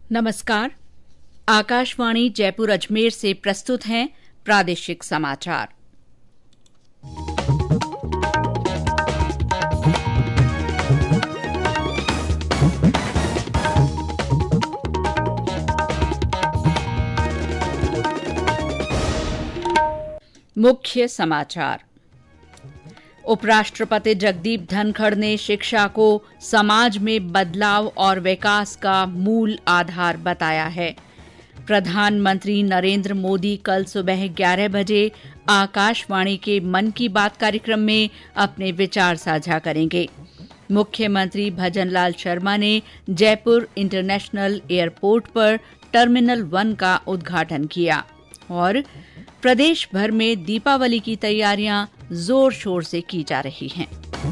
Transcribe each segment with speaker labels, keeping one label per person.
Speaker 1: नमस्कार। आकाशवाणी जयपुर अजमेर से प्रस्तुत हैं प्रादेशिक समाचार। मुख्य समाचार। उपराष्ट्रपति जगदीप धनखड़ ने शिक्षा को समाज में बदलाव और विकास का मूल आधार बताया है। प्रधानमंत्री नरेंद्र मोदी कल सुबह 11 बजे आकाशवाणी के मन की बात कार्यक्रम में अपने विचार साझा करेंगे। मुख्यमंत्री भजनलाल शर्मा ने जयपुर इंटरनेशनल एयरपोर्ट पर टर्मिनल 1 का उद्घाटन किया और प्रदेश भर में दीपावली की तैयारियां जोर शोर से की जा रही हैं।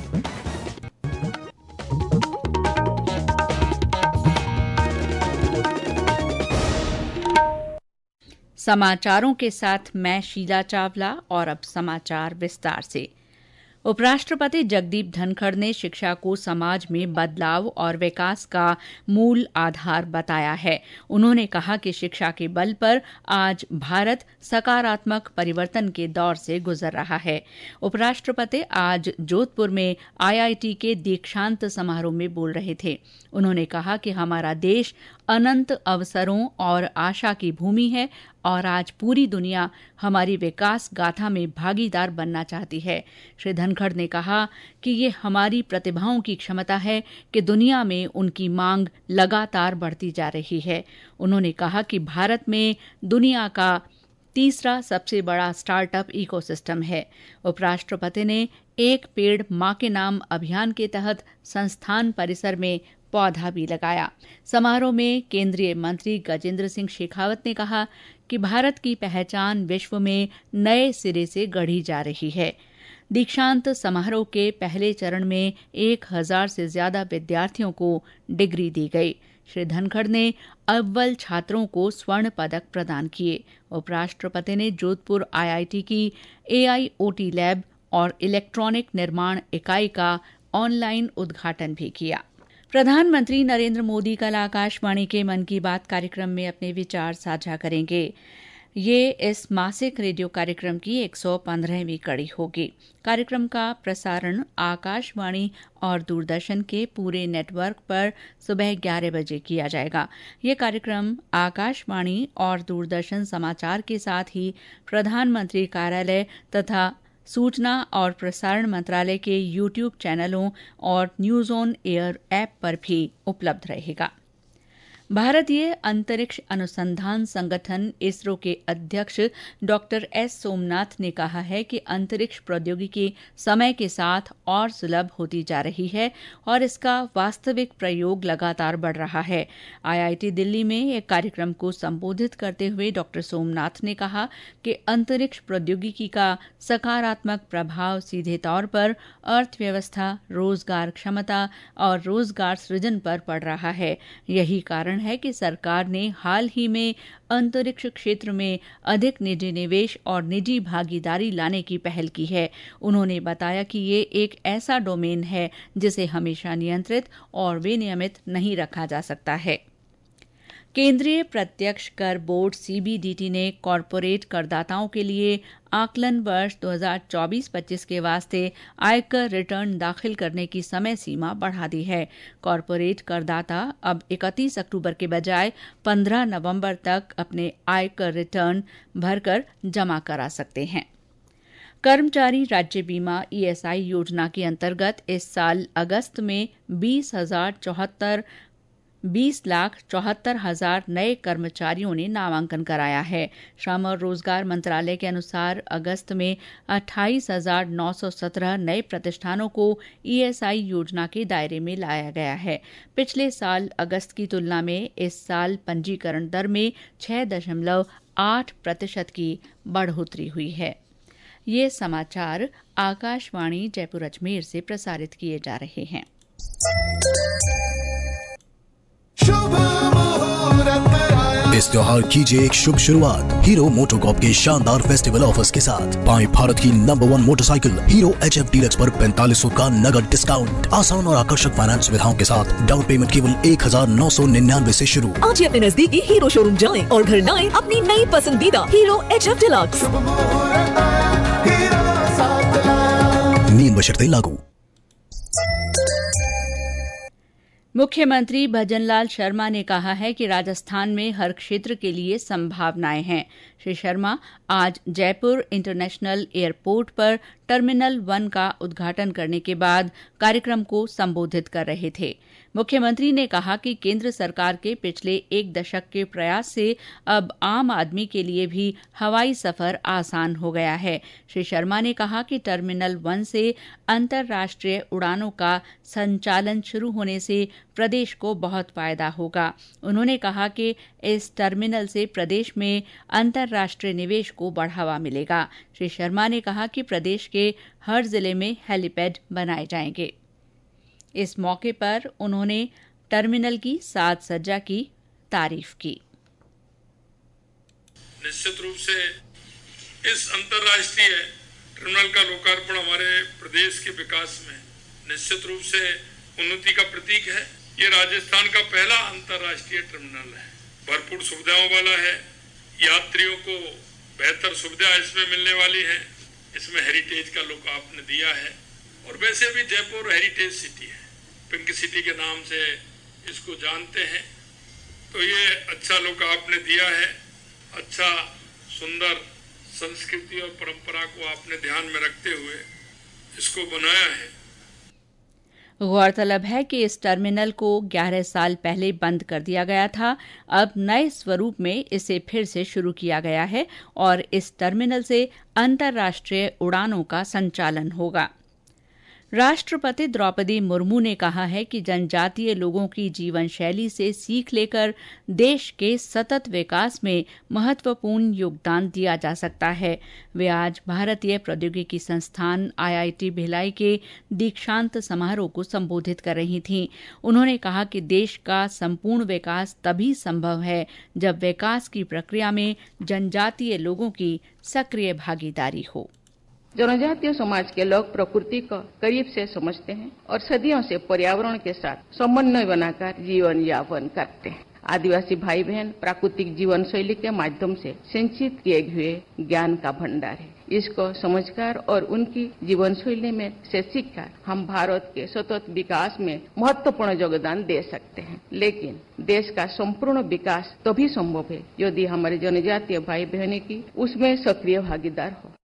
Speaker 1: समाचारों के साथ मैं शीला चावला और अब समाचार विस्तार से। उपराष्ट्रपति जगदीप धनखड़ ने शिक्षा को समाज में बदलाव और विकास का मूल आधार बताया है। उन्होंने कहा कि शिक्षा के बल पर आज भारत सकारात्मक परिवर्तन के दौर से गुजर रहा है। उपराष्ट्रपति आज जोधपुर में आईआईटी के दीक्षांत समारोह में बोल रहे थे। उन्होंने कहा कि हमारा देश अनंत अवसरों और आशा की भूमि है और आज पूरी दुनिया हमारी विकास गाथा में भागीदार बनना चाहती है। श्री धनखड़ ने कहा कि ये हमारी प्रतिभाओं की क्षमता है कि दुनिया में उनकी मांग लगातार बढ़ती जा रही है। उन्होंने कहा कि भारत में दुनिया का तीसरा सबसे बड़ा स्टार्टअप इकोसिस्टम है। उपराष्ट्रपति ने एक पेड़ मां के नाम अभियान के तहत संस्थान परिसर में पौधा भी लगाया। समारोह में केंद्रीय मंत्री गजेंद्र सिंह शेखावत ने कहा कि भारत की पहचान विश्व में नए सिरे से गढ़ी जा रही है। दीक्षांत समारोह के पहले चरण में 1000 से ज्यादा विद्यार्थियों को डिग्री दी गई। श्री धनखड़ ने अव्वल छात्रों को स्वर्ण पदक प्रदान किए। उपराष्ट्रपति ने जोधपुर आईआईटी की एआईओटी लैब और इलेक्ट्रॉनिक निर्माण इकाई का ऑनलाइन उद्घाटन भी किया। प्रधानमंत्री नरेंद्र मोदी कल आकाशवाणी के मन की बात कार्यक्रम में अपने विचार साझा करेंगे। ये इस मासिक रेडियो कार्यक्रम की 115वीं कड़ी होगी। कार्यक्रम का प्रसारण आकाशवाणी और दूरदर्शन के पूरे नेटवर्क पर सुबह 11 बजे किया जाएगा। ये कार्यक्रम आकाशवाणी और दूरदर्शन समाचार के साथ ही प्रधानमंत्री कार्यालय तथा सूचना और प्रसारण मंत्रालय के YouTube चैनलों और न्यूज ऑन एयर ऐप पर भी उपलब्ध रहेगा। भारतीय अंतरिक्ष अनुसंधान संगठन इसरो के अध्यक्ष डॉक्टर एस सोमनाथ ने कहा है कि अंतरिक्ष प्रौद्योगिकी समय के साथ और सुलभ होती जा रही है और इसका वास्तविक प्रयोग लगातार बढ़ रहा है। आईआईटी दिल्ली में एक कार्यक्रम को संबोधित करते हुए डॉक्टर सोमनाथ ने कहा कि अंतरिक्ष प्रौद्योगिकी का सकारात्मक प्रभाव सीधे तौर पर अर्थव्यवस्था, रोजगार क्षमता और रोजगार सृजन पर पड़ रहा है। यही कारण है कि सरकार ने हाल ही में अंतरिक्ष क्षेत्र में अधिक निजी निवेश और निजी भागीदारी लाने की पहल की है। उन्होंने बताया कि ये एक ऐसा डोमेन है जिसे हमेशा नियंत्रित और विनियमित नहीं रखा जा सकता है। केंद्रीय प्रत्यक्ष कर बोर्ड सीबीडीटी ने कॉरपोरेट करदाताओं के लिए आकलन वर्ष 2024-25 के वास्ते आयकर रिटर्न दाखिल करने की समय सीमा बढ़ा दी है। कॉरपोरेट करदाता अब 31 अक्टूबर के बजाय 15 नवंबर तक अपने आयकर रिटर्न भरकर जमा करा सकते हैं। कर्मचारी राज्य बीमा ईएसआई योजना के अंतर्गत इस साल अगस्त में 20,74,000 नए कर्मचारियों ने नामांकन कराया है। श्रम और रोजगार मंत्रालय के अनुसार अगस्त में 28,917 नए प्रतिष्ठानों को ईएसआई योजना के दायरे में लाया गया है। पिछले साल अगस्त की तुलना में इस साल पंजीकरण दर में 6.8% की बढ़ोतरी हुई है। ये समाचार आकाशवाणी जयपुर अजमेर से प्रसारित किए जा रहे हैं।
Speaker 2: इस इस त्योहार कीजिए एक शुभ शुरुआत हीरो मोटोकॉर्प के शानदार फेस्टिवल ऑफर्स के साथ। पाएं भारत की number 1 motorcycle Hero HF deluxe पर 4500 का नगद डिस्काउंट। आसान और आकर्षक फाइनेंस सुविधाओं के साथ डाउन पेमेंट केवल 1999 से शुरू।
Speaker 3: आज ही अपने नजदीकी हीरो शोरूम जाएं और घर लाएं अपनी नई पसंदीदा हीरो HF डीलक्स।
Speaker 2: नियम बशर्ते लागू।
Speaker 1: मुख्यमंत्री भजनलाल शर्मा ने कहा है कि राजस्थान में हर क्षेत्र के लिए संभावनाएं हैं। श्री शर्मा आज जयपुर इंटरनेशनल एयरपोर्ट पर टर्मिनल 1 का उद्घाटन करने के बाद कार्यक्रम को संबोधित कर रहे थे। मुख्यमंत्री ने कहा कि केंद्र सरकार के पिछले 1 दशक के प्रयास से अब आम आदमी के लिए भी हवाई सफर आसान हो गया है। श्री शर्मा ने कहा कि टर्मिनल 1 से अंतर्राष्ट्रीय उड़ानों का संचालन शुरू होने से प्रदेश को बहुत फायदा होगा। उन्होंने कहा कि इस टर्मिनल से प्रदेश में अंतर्राष्ट्रीय निवेश को बढ़ावा मिलेगा। श्री शर्मा ने कहा कि प्रदेश के हर जिले में हेलीपैड बनाए जाएंगे। इस मौके पर उन्होंने टर्मिनल की साज सज्जा की तारीफ की।
Speaker 4: निश्चित रूप से इस अंतर्राष्ट्रीय टर्मिनल का लोकार्पण हमारे प्रदेश के विकास में निश्चित रूप से उन्नति का प्रतीक है। ये राजस्थान का पहला अंतर्राष्ट्रीय टर्मिनल है, भरपूर सुविधाओं वाला है। यात्रियों को बेहतर सुविधा इसमें मिलने वाली है। इसमें हेरिटेज का लुक आपने दिया है और वैसे भी जयपुर हेरिटेज सिटी है, पिंक सिटी के नाम से इसको जानते हैं। तो ये अच्छा लुक आपने दिया है। अच्छा सुंदर संस्कृति और परंपरा को आपने ध्यान में रखते हुए इसको बनाया है।
Speaker 1: गौरतलब है कि इस टर्मिनल को 11 साल पहले बंद कर दिया गया था। अब नए स्वरूप में इसे फिर से शुरू किया गया है और इस टर्मिनल से अंतर्राष्ट्रीय उड़ानों का संचालन होगा। राष्ट्रपति द्रौपदी मुर्मू ने कहा है कि जनजातीय लोगों की जीवन शैली से सीख लेकर देश के सतत विकास में महत्वपूर्ण योगदान दिया जा सकता है। वे आज भारतीय प्रौद्योगिकी संस्थान IIT भिलाई के दीक्षांत समारोह को संबोधित कर रही थीं। उन्होंने कहा कि देश का संपूर्ण विकास तभी संभव है जब विकास की प्रक्रिया में जनजातीय लोगों की सक्रिय भागीदारी हो।
Speaker 5: जनजातीय समाज के लोग प्रकृति को करीब से समझते हैं और सदियों से पर्यावरण के साथ समन्वय बनाकर जीवन यापन करते हैं। आदिवासी भाई बहन प्राकृतिक जीवन शैली के माध्यम से संचित किए हुए ज्ञान का भंडार है। इसको समझकर और उनकी जीवन शैली में से सीखकर हम भारत के सतत विकास में महत्वपूर्ण योगदान दे सकते हैं। लेकिन देश का संपूर्ण विकास तभी संभव है यदि हमारे जनजातीय भाई बहनों की उसमें सक्रिय भागीदार हो।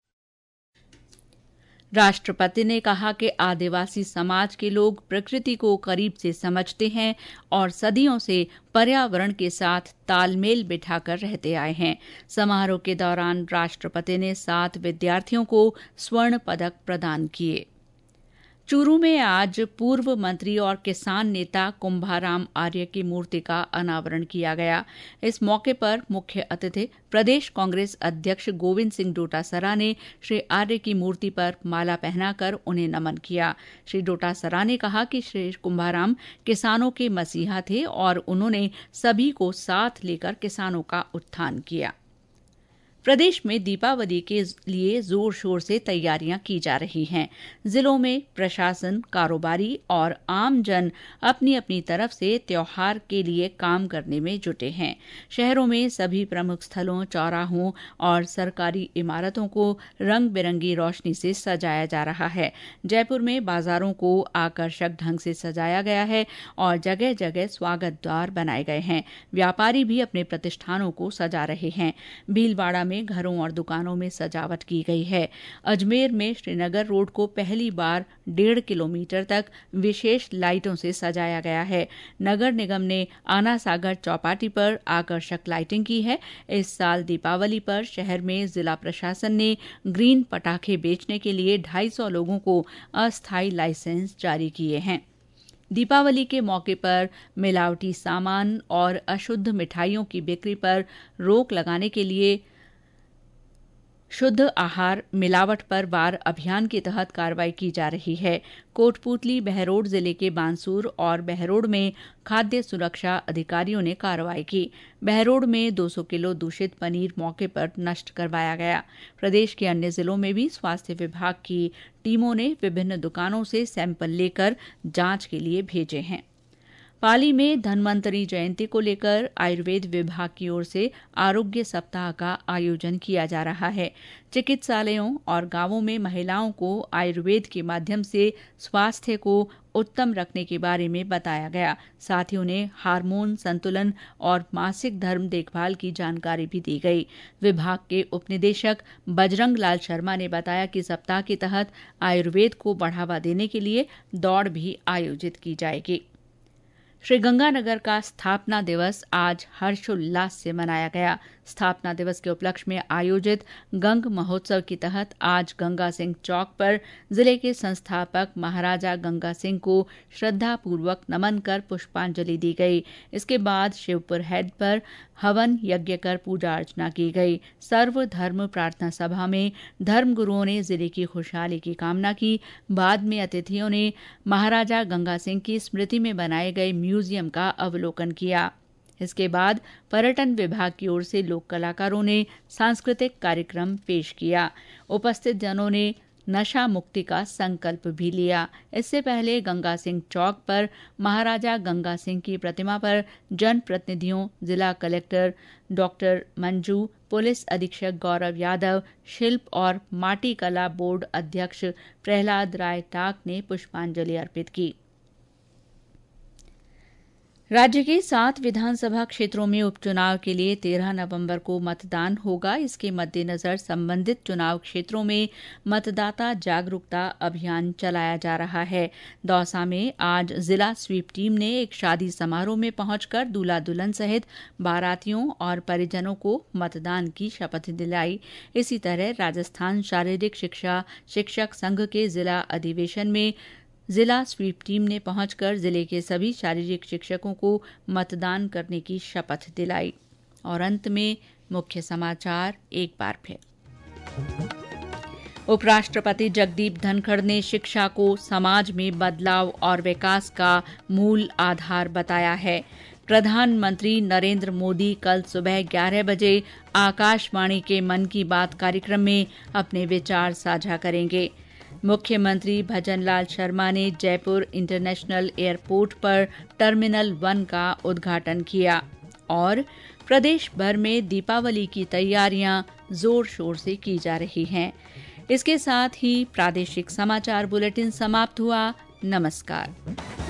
Speaker 1: राष्ट्रपति ने कहा कि आदिवासी समाज के लोग प्रकृति को करीब से समझते हैं और सदियों से पर्यावरण के साथ तालमेल बिठाकर रहते आए हैं। समारोह के दौरान राष्ट्रपति ने 7 विद्यार्थियों को स्वर्ण पदक प्रदान किए। चूरू में आज पूर्व मंत्री और किसान नेता कुंभाराम आर्य की मूर्ति का अनावरण किया गया। इस मौके पर मुख्य अतिथि प्रदेश कांग्रेस अध्यक्ष गोविंद सिंह डोटासरा ने श्री आर्य की मूर्ति पर माला पहनाकर उन्हें नमन किया। श्री डोटासरा ने कहा कि श्री कुंभाराम किसानों के मसीहा थे और उन्होंने सभी को साथ लेकर किसानों का उत्थान किया। प्रदेश में दीपावली के लिए जोर शोर से तैयारियां की जा रही हैं। जिलों में प्रशासन, कारोबारी और आम जन अपनी अपनी तरफ से त्योहार के लिए काम करने में जुटे हैं। शहरों में सभी प्रमुख स्थलों, चौराहों और सरकारी इमारतों को रंग बिरंगी रोशनी से सजाया जा रहा है। जयपुर में बाजारों को आकर्षक ढंग से सजाया गया है और जगह जगह स्वागत द्वार बनाए गए हैं। व्यापारी भी अपने प्रतिष्ठानों को सजा रहे हैं। भीलवाड़ा में घरों और दुकानों में सजावट की गई है। अजमेर में श्रीनगर रोड को पहली बार 1.5 किलोमीटर तक विशेष लाइटों से सजाया गया है। नगर निगम ने आना सागर चौपाटी पर आकर्षक लाइटिंग की है। इस साल दीपावली पर शहर में जिला प्रशासन ने ग्रीन पटाखे बेचने के लिए 250 लोगों को अस्थायी लाइसेंस जारी किए हैं। दीपावली के मौके पर मिलावटी सामान और अशुद्ध मिठाइयों की बिक्री पर रोक लगाने के लिए शुद्ध आहार मिलावट पर वार अभियान के तहत कार्रवाई की जा रही है। कोटपूतली, बहरोड जिले के बांसूर और बहरोड में खाद्य सुरक्षा अधिकारियों ने कार्रवाई की। बहरोड में 200 किलो दूषित पनीर मौके पर नष्ट करवाया गया। प्रदेश के अन्य जिलों में भी स्वास्थ्य विभाग की टीमों ने विभिन्न दुकानों से सैंपल लेकर जांच के लिए भेजे हैं। पाली में धन्वंतरी जयंती को लेकर आयुर्वेद विभाग की ओर से आरोग्य सप्ताह का आयोजन किया जा रहा है। चिकित्सालयों और गांवों में महिलाओं को आयुर्वेद के माध्यम से स्वास्थ्य को उत्तम रखने के बारे में बताया गया। साथ ही उन्हें हार्मोन संतुलन और मासिक धर्म देखभाल की जानकारी भी दी गई। विभाग के उपनिदेशक बजरंग लाल शर्मा ने बताया कि सप्ताह के तहत आयुर्वेद को बढ़ावा देने के लिए दौड़ भी आयोजित की जाएगी। श्रीगंगानगर का स्थापना दिवस आज हर्षोल्लास से मनाया गया। स्थापना दिवस के उपलक्ष्य में आयोजित गंग महोत्सव के तहत आज गंगा सिंह चौक पर जिले के संस्थापक महाराजा गंगा सिंह को श्रद्धापूर्वक नमन कर पुष्पांजलि दी गई। इसके बाद शिवपुर हेड पर हवन यज्ञ कर पूजा अर्चना की गई। सर्वधर्म प्रार्थना सभा में धर्मगुरुओं ने जिले की खुशहाली की कामना की। बाद में अतिथियों ने महाराजा गंगा सिंह की स्मृति में बनाए गए म्यूजियम का अवलोकन किया। इसके बाद पर्यटन विभाग की ओर से लोक कलाकारों ने सांस्कृतिक कार्यक्रम पेश किया। उपस्थित जनों ने नशा मुक्ति का संकल्प भी लिया। इससे पहले गंगा सिंह चौक पर महाराजा गंगा सिंह की प्रतिमा पर जनप्रतिनिधियों, जिला कलेक्टर डॉक्टर मंजू, पुलिस अधीक्षक गौरव यादव, शिल्प और माटी कला बोर्ड अध्यक्ष प्रहलाद राय टाक ने पुष्पांजलि अर्पित की। राज्य के 7 विधानसभा क्षेत्रों में उपचुनाव के लिए 13 नवंबर को मतदान होगा। इसके मद्देनजर संबंधित चुनाव क्षेत्रों में मतदाता जागरूकता अभियान चलाया जा रहा है। दौसा में आज जिला स्वीप टीम ने एक शादी समारोह में पहुंचकर दूल्हा दुल्हन सहित बारातियों और परिजनों को मतदान की शपथ दिलाई। इसी तरह राजस्थान शारीरिक शिक्षा शिक्षक संघ के जिला अधिवेशन में जिला स्वीप टीम ने पहुंचकर जिले के सभी शारीरिक शिक्षकों को मतदान करने की शपथ दिलाई। और अंत में मुख्य समाचार एक बार फिर। उपराष्ट्रपति जगदीप धनखड़ ने शिक्षा को समाज में बदलाव और विकास का मूल आधार बताया है। प्रधानमंत्री नरेंद्र मोदी कल सुबह 11 बजे आकाशवाणी के मन की बात कार्यक्रम में अपने विचार साझा करेंगे। मुख्यमंत्री भजनलाल शर्मा ने जयपुर इंटरनेशनल एयरपोर्ट पर टर्मिनल 1 का उद्घाटन किया। और प्रदेश भर में दीपावली की तैयारियां जोर शोर से की जा रही हैं। इसके साथ ही प्रादेशिक समाचार बुलेटिन समाप्त हुआ। नमस्कार।